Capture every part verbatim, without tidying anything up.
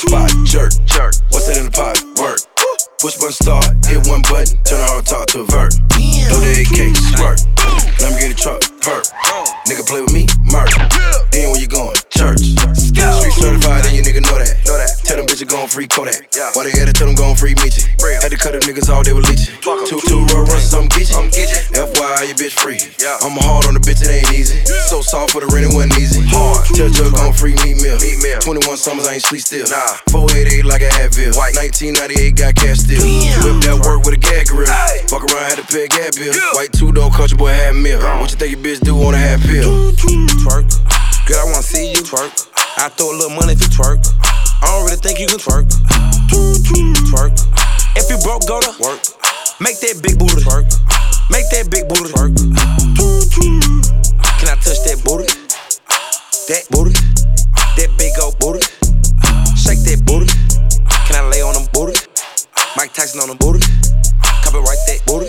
spot, jerk, jerk. What's that in the pot? Work. Push button start, hit one button, turn hard talk to a vert. Throw the A K, squirt. Let me get a truck, perk. Nigga play with me, murk. Then where you going? Church. Street certified, and you nigga know that. Know that. Tell them bitches gon' free Kodak. Why they had to tell them gon' free Meechie? Had to cut them niggas all, they were leeching. Two, two roll runs, I'm Geechee. F Y I, your bitch free. I'm hard on the bitch, it ain't easy. So soft for the rent, it wasn't easy. Hard. Tell Jug gon' free meat meal. twenty-one summers, I ain't sleep still. Nah. four eighty-eight like a Advil. nineteen ninety-eight got cash still. Whip that work with a gag grill. Fuck around, had to pay a gas bill. White two-door country boy had meal. What you think your bitch do on a half pill? Twerk. Girl, I wanna see you twerk. I throw a little money if you twerk. I don't really think you can twerk. Twerk. If you broke, go to work. Make that big booty twerk. Make that big booty twerk. Can I touch that booty? That booty. That big old booty. Shake that booty. Can I lay on them booty? Mike Tyson on them booty. Copyright that booty.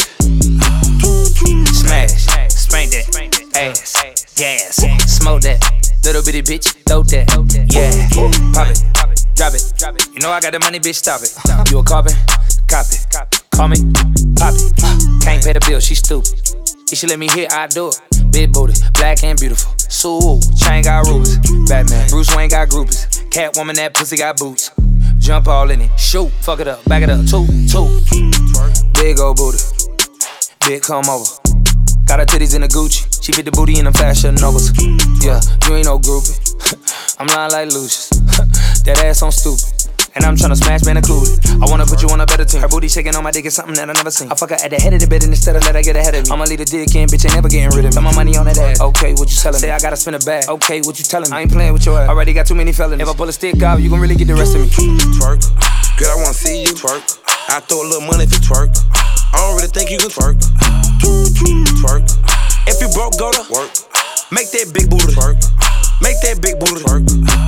Smash, spank that, ass, gas, smoke that, little bitty bitch, throw that, yeah, pop it, drop it, you know I got the money, bitch, stop it. You a carbon, copy, call me, pop it. Can't pay the bill, she stupid. If she let me hit, I do it. Big booty, black and beautiful. Sue, chain got rubies. Batman, Bruce Wayne got groupies. Catwoman, that pussy got boots. Jump all in it, shoot, fuck it up, back it up, two, two. Big old booty, big come over. Got her titties in the Gucci, she fit the booty in them fashion novels. Yeah, you ain't no groupie. I'm lying like Lucius. That ass on stupid. And I'm tryna smash, man, included. I wanna put you on a better team. Her booty shaking on my dick is something that I never seen. I fuck her at the head of the bed and instead of let her get ahead of me. I'ma leave the dick in, bitch, ain't never getting rid of me. Got my money on that ass. Okay, what you telling me? Say I gotta spin a bag. Okay, what you telling me? I ain't playing with your ass. Already got too many felonies. If I pull a stick out, you gon' really get the rest of me. Twerk. Girl, I wanna see you twerk. I throw a little money if you twerk. I don't really think you can twerk. Twerk. If you broke, go to work. Make that big booty twerk. Make that big booty twerk.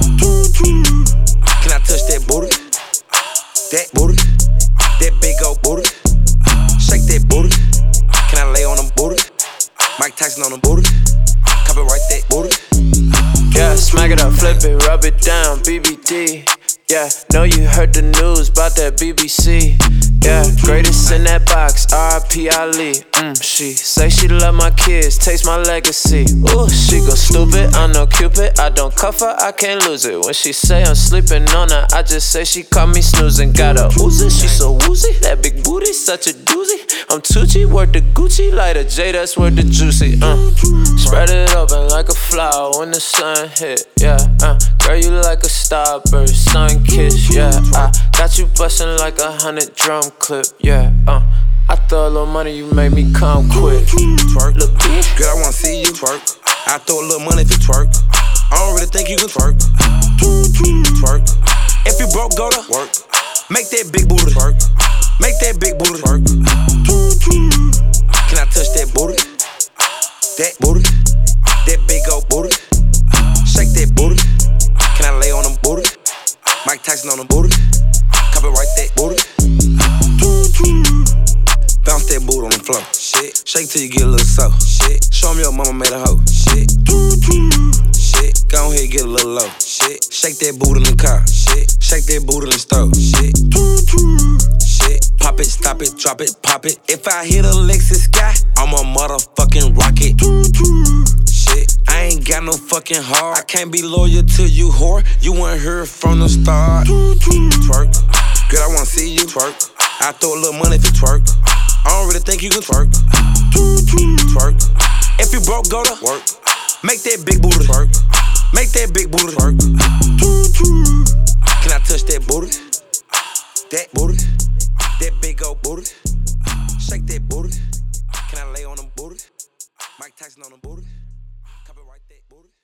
Can I touch that booty? That booty. That big old booty. Shake that booty. Can I lay on them booty? Mike Tyson on them booty. Copyright that booty. Yeah, smack it up, flip it, rub it down, B B D. Yeah, know you heard the news about that B B C. Yeah, greatest in that box, R I P Ali. Mm, she say she love my kids, taste my legacy. Ooh, she go stupid, I'm no Cupid. I don't cuff her, I can't lose it. When she say I'm sleeping on her, I just say she caught me snoozing. Got a Uzi, she so woozy. That big booty, such a doozy. I'm Tucci, worth the Gucci. Like a J, that's worth the juicy. Uh, spread it open like a flower when the sun hit. Yeah, uh, girl, you like a starburst, sun kiss. Yeah, I got you bustin' like a hundred drum clip, yeah, uh I throw a little money, you make me come quick. Twerk, look bitch. Girl, I wanna see you twerk. I throw a little money if you twerk. I don't really think you can twerk. Twerk. If you broke, go to work. Make that big booty twerk. Make that big booty twerk. Can I touch that booty? That booty. That big old booty. Shake that booty. Can I lay on them booty? Mike Tyson on them booty. Copyright that booty. Bounce that booty on the floor. Shit. Shake till you get a little soft. Shit. Show me your mama made a hoe. Shit. Shit. Go ahead, get a little low. Shit. Shake that booty in the car. Shit. Shake that booty in the stove. Shit. Shit. Pop it, stop it, drop it, pop it. If I hit a Lexus sky, I'm a motherfucking rocket. Shit. I ain't got no fucking heart. I can't be loyal to you, whore. You weren't here from the start. Twerk. Girl, I wanna see you twerk. I throw a little money if you twerk. I don't really think you can twerk. Twerk. If you broke, go to work. Make that big booty twerk. Make that big booty twerk. Can I touch that booty? That booty. That big old booty. Shake that booty. Can I lay on them booty? Mike Tyson on them booty. Copyright that booty.